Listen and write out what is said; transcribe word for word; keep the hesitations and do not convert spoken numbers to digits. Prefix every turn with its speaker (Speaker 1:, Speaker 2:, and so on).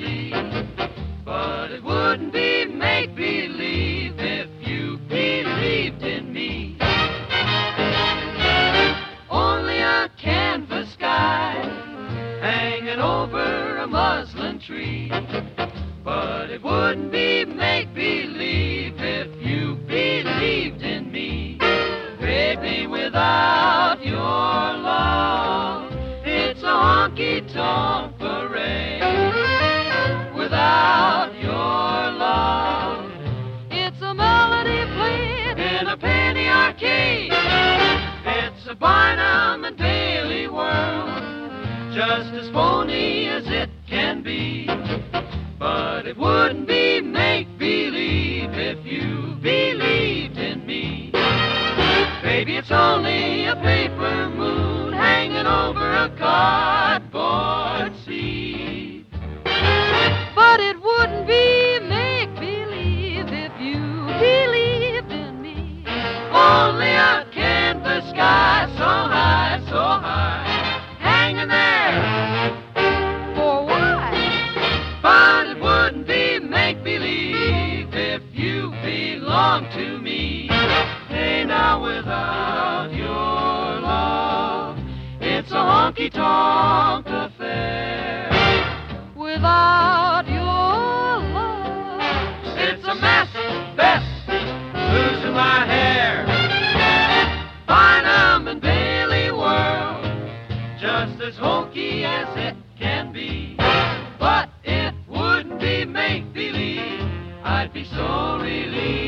Speaker 1: see. But it wouldn't be make-believe if you believed in me. Only a canvas sky hanging over a muslin tree. But it wouldn't be make-believe if you believed in me. Baby, without your love, it's a honky-tonk parade. Without your love, it's a melody played in a penny arcade. It's a Barnum and Bailey world, just as phony as it can be. But it wouldn't be make-believe if you believed in me. Baby, it's only a paper moon hanging over a cardboard sea. But it wouldn't be make-believe if you believed in me. Only a canvas sky so high, so high, hanging there. For why? But it wouldn't be make-believe if you belong to me. Hey, now without your love, it's a honky-tonk affair. Without your love, it's a mess, Bess, losing my hair. Barnum and Bailey world, just as hokey as it can be. But it wouldn't be make-believe, I'd be so relieved.